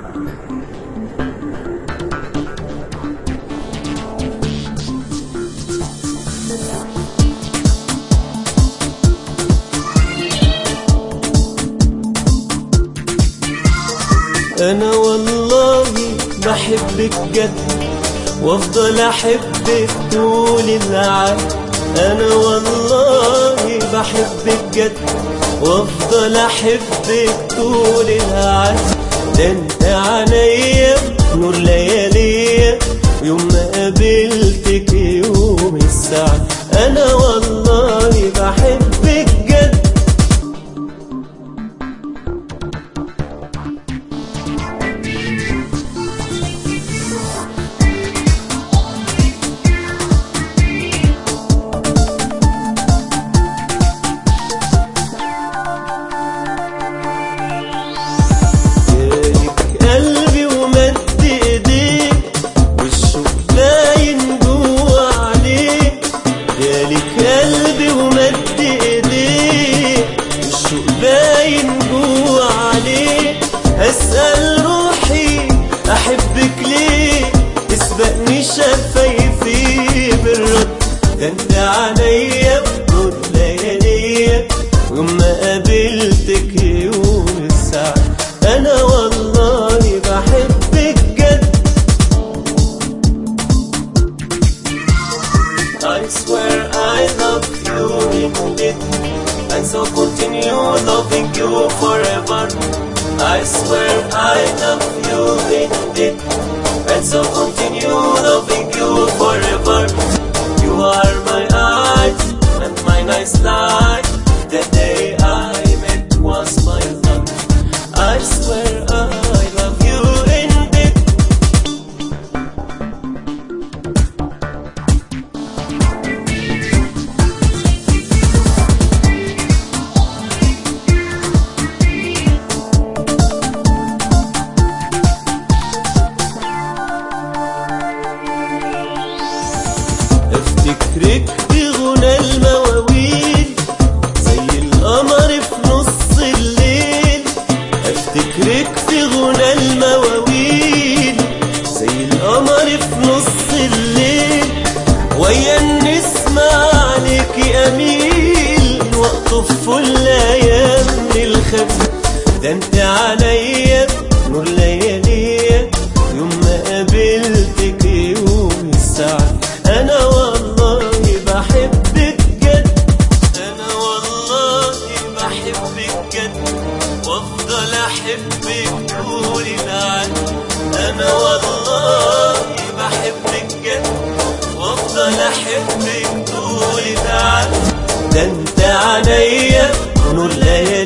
أنا والله بحبك جد وافضل أحبك طول العمر. أنا والله بحبك جد وافضل أحبك طول العمر. ده انت عينيا نور لياليا ويوم ما قابلتك يوم السعد. أنا والله بحبك جد. قلبي ومد ايديه والشوق باين جوا عليه. هسأل روحي احبك ليه تسبقني شفايفي بالرد. ده انت عينيا بنور لياليا ويوم ما قابلتك يوم السعد. انا والله بحبك جد. I swear I love you indeed, and so continue loving you forever. I swear I love you indeed, and so continue loving you forever. You are my eyes and my nice light. The day I met was my love. I swear I love you indeed. افتكرك في غنى المواويل زي القمر في نص الليل. افتكرك في غنى المواويل زي القمر في نص الليل. ويا النسمة عليكي اميل واقطف كل ايام الخفيف. ده انت عليا نور لياليا يوم ما قابلتك يوم السعد. أنا والله بحبك جد. أنا والله بحبك جد وأفضل أحبك طول العمر. أنا والله بحبك جد وأفضل أحبك طول العمر. ده أنت عينيا نور ليالي